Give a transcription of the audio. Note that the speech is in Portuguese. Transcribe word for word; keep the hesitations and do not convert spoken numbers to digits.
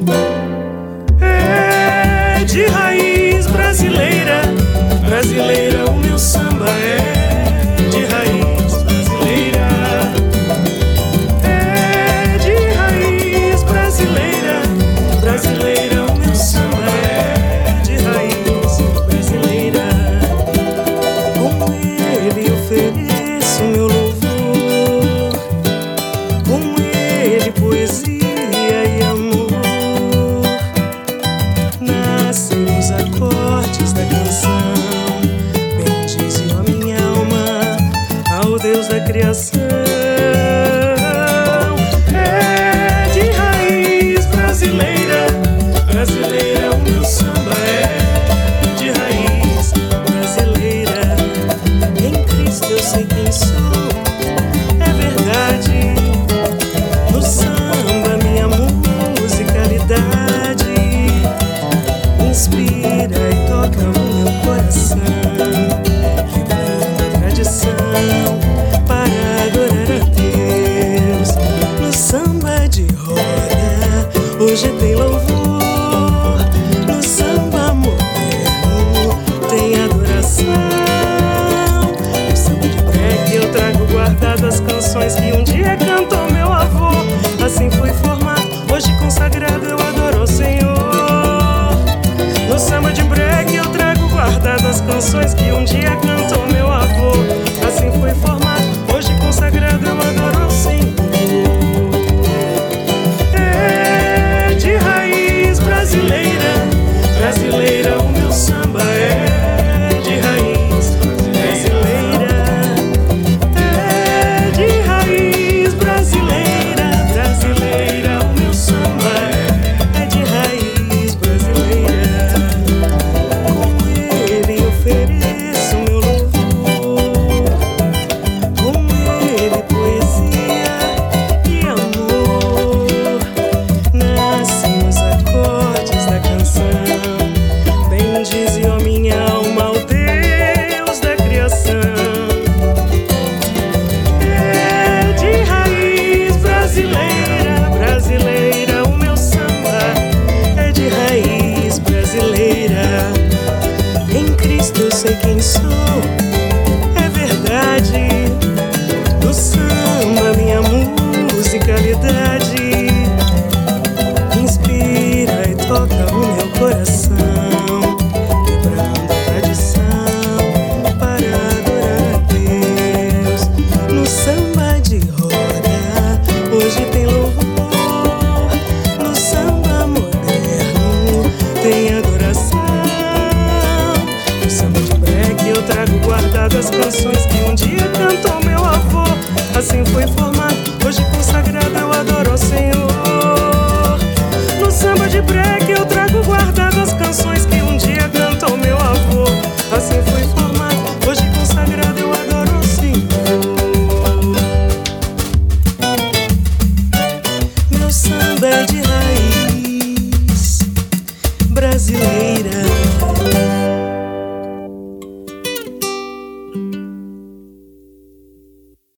É de raiz brasileira, brasileira o meu samba é de raiz brasileira. É de raiz brasileira, brasileira o meu samba é de raiz brasileira. Com ele ofereço meu louvor, com ele poesia e amor. Nascem os acordes da canção, bendize a minha alma ao Deus da criação. É de raiz brasileira, brasileira o meu samba é de raiz brasileira. Em Cristo eu sei quem sou, é verdade. No samba minha musicalidade inspira e toca o meu coração, quebrando a tradição para adorar a Deus. No samba de roda hoje tem louvor, no samba moderno tem adoração. No samba de break eu trago guardadas canções que um dia cantou meu avô. Assim fui formado, hoje consagrado eu adoro ao Senhor. No samba de break eu trago guardadas canções que um dia cantou meu avô. Assim fui formado, hoje consagrado eu adoro ao Senhor. É de raiz brasileira, brasileira o meu samba é de raiz brasileira. É de raiz brasileira, brasileira o meu samba é de raiz brasileira. Com ele ofereço meu louvor, com ele poesia e amor. Nascem os acordes da canção, bendize a minha alma ao Deus da criação. É de raiz brasileira, brasileira o meu samba é de raiz brasileira. Em Cristo eu sei quem sou, é verdade. No samba minha musicalidade inspira e toca o meu coração, quebrando a tradição para adorar a Deus. No samba de roda hoje tem louvor, no samba moderno tem adoração. No samba de break eu trago guardadas canções que um dia cantou meu avô. Assim foi formado, hoje consagrado eu adoro ao Senhor.